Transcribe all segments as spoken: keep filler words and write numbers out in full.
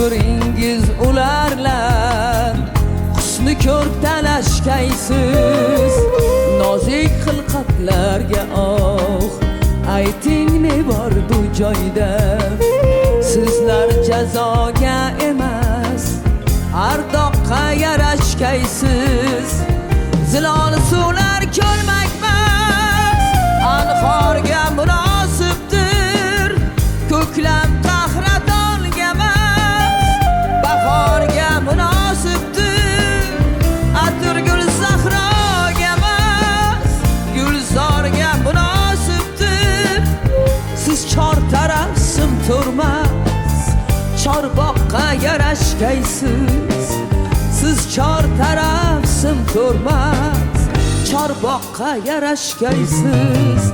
biringiz ularlar husni ko'r talashgaysiz nozik xilqatlarga oh ayting ne bor bu joyda sizlar jazoga emas ardoqqa yarashgaysiz zilol suvlar ko'lmakmas anhorga munosibdir ko'klam qahratonga emas bahorga munosibdir atirgul sahroga emas gulzorga munosibdir siz chor taraf sim turmas chorboqqa yarashgaysiz siz chor taraf sim turmas chorboqqa yarashgaysiz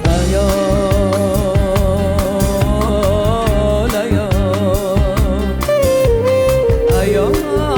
ayol ayol ayol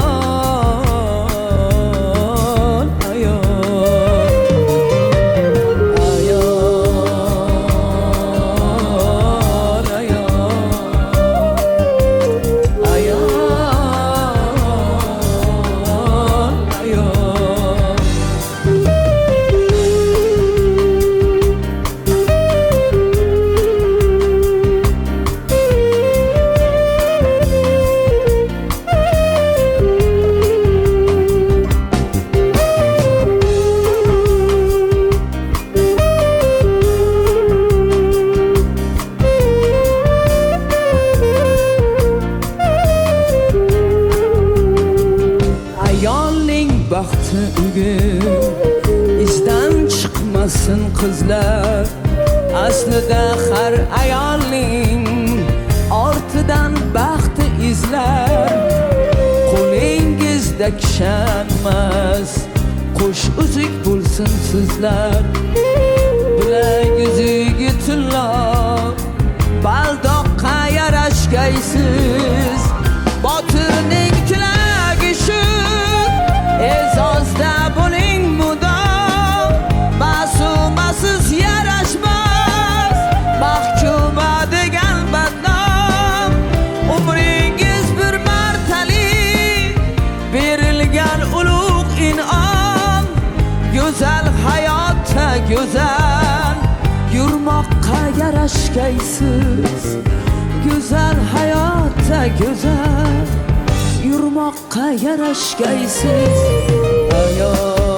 baxti ugi izdan chiqmasin qizlar aslida har ayolning ortidan baxti izlar qo'lingizda kishanmas qo'sh uzuk bo'lsin sizlar bilagiziga tilloq baldoqqa yarashgaysiz botirning tilagi shu e'zozda bo'ling mudom ma'sumasiz yarashmas mahkuma degan badnom umringiz bir martalik berilgan ulug' in'om go'zal hayotda go'zal yurmoqqa yarashgaysiz go'zal hayotda go'zal yurmoqqa yarashgaysiz ayol